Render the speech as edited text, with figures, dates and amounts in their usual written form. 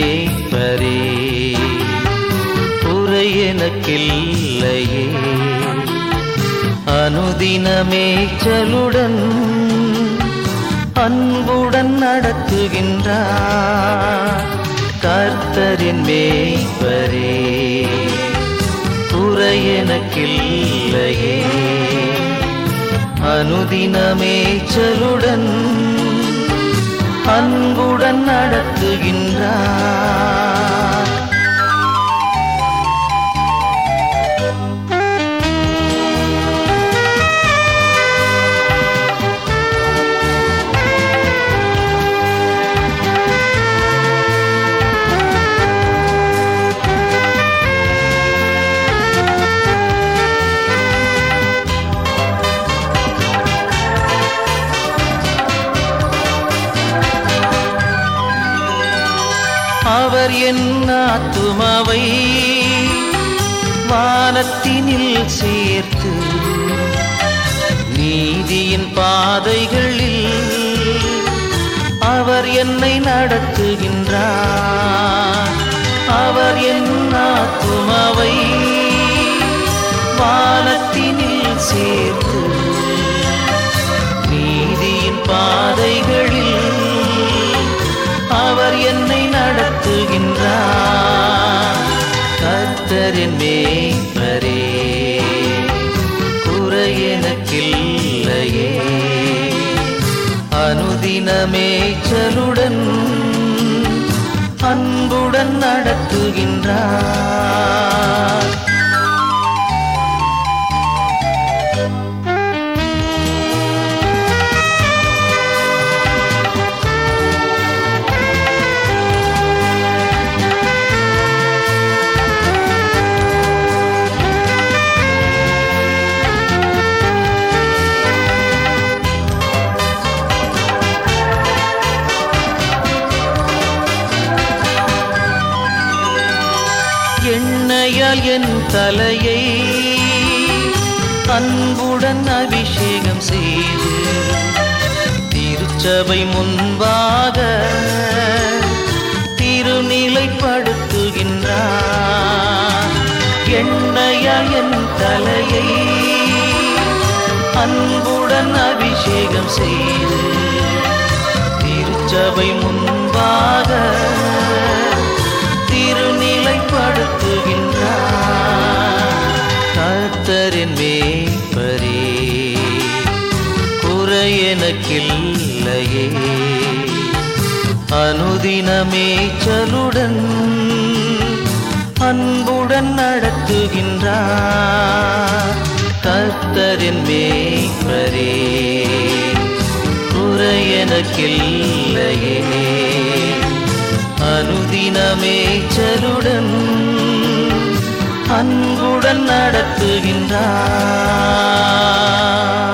மேய்ப்பரே, குறை எனக்கில்லையே. அனுதின மேய்ச்சலுடன் அன்புடன் நடத்துகின்றார் கர்த்தரின் மேய்ப்பரே, குறை எனக்கில்லையே. அனுதின மேய்ச்சலுடன் அன்புடன் நடத்துகின்றார். அவர் என் ஆத்துமாவை வானத்தினில் சேர்த்து நீதியின் பாதைகளில் அவர் என்னை நடத்துகின்றார். அவர் என் ஆத்துமாவை வானத்தினில் சேர்த்து நீதியின் பாதைகளில் அவர் என்னை நடத்துகின்றார். கர்த்தரின் மேய்ப்பரே, குறை எனக்கில்லையே. அனுதின மேய்ச்சலுடன் அன்புடன் நடத்துகின்றார். எண்ணெயால் என் தலையை அன்புடன் அபிஷேகம் செய்து திருச்சபை முன்பாக திருநிலைப்படுத்துகின்றார். எண்ணெயால் என் தலையை அன்புடன் அபிஷேகம் செய்து திருச்சபை முன்பாக திருநிலைப்படுத்துகின்றார். கர்த்தரின் மேய்ப்பரே, குறை எனக்கில்லையே. அனுதின மேய்ச்சலுடன் அன்புடன் நடத்துகின்றார். கர்த்தரின் மேய்ப்பரே, குறை எனக்கில்லையே. அனுதின மேய்ச்சலுடன் அன்புடன் நடத்துகின்றார்.